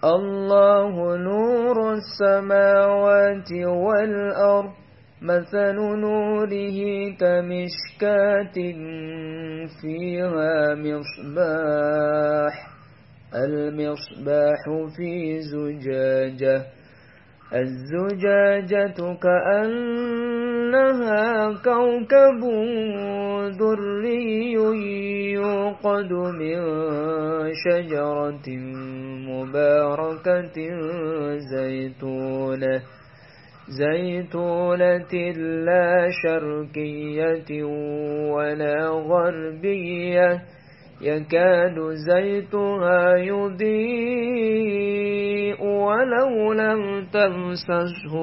الله نور السماوات والأرض مثل نوره كمشكاة فيها مصباح المصباح في زجاجة الزجاجة كأنها كوكب دري يوقد من شجرة مباركة زيتونة لا شرقية ولا غربية يكاد زيتها يضيء ولو لم تمسسه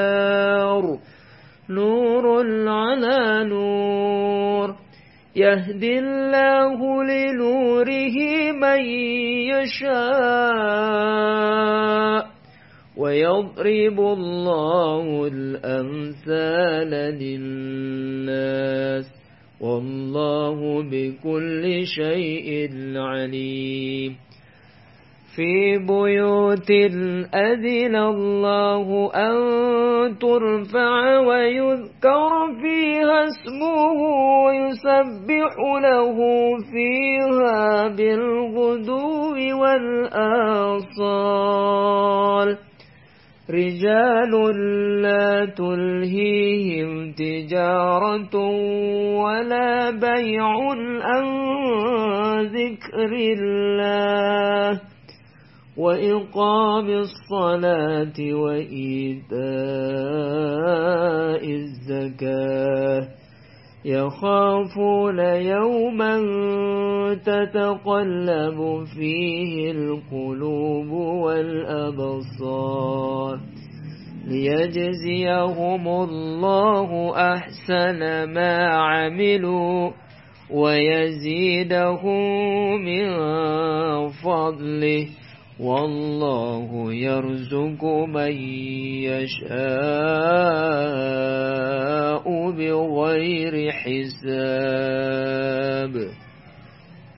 نور على نور يهدي الله لنوره من يشاء ويضرب الله الأمثال للناس والله بكل شيء عليم في بيوت أذن الله أن ترفع ويذكر فيها اسمه ويسبح له فيها بالغدو والآصال رجال لا تلهيهم تجارة ولا بيع عن ذكر الله وإقام الصلاة وإيتاء الزكاة يخافون يوما تتقلب فيه القلوب والأبصار ليجزيهم الله أحسن ما عملوا ويزيدهم من فضله والله يرزق من يشاء بغير حساب.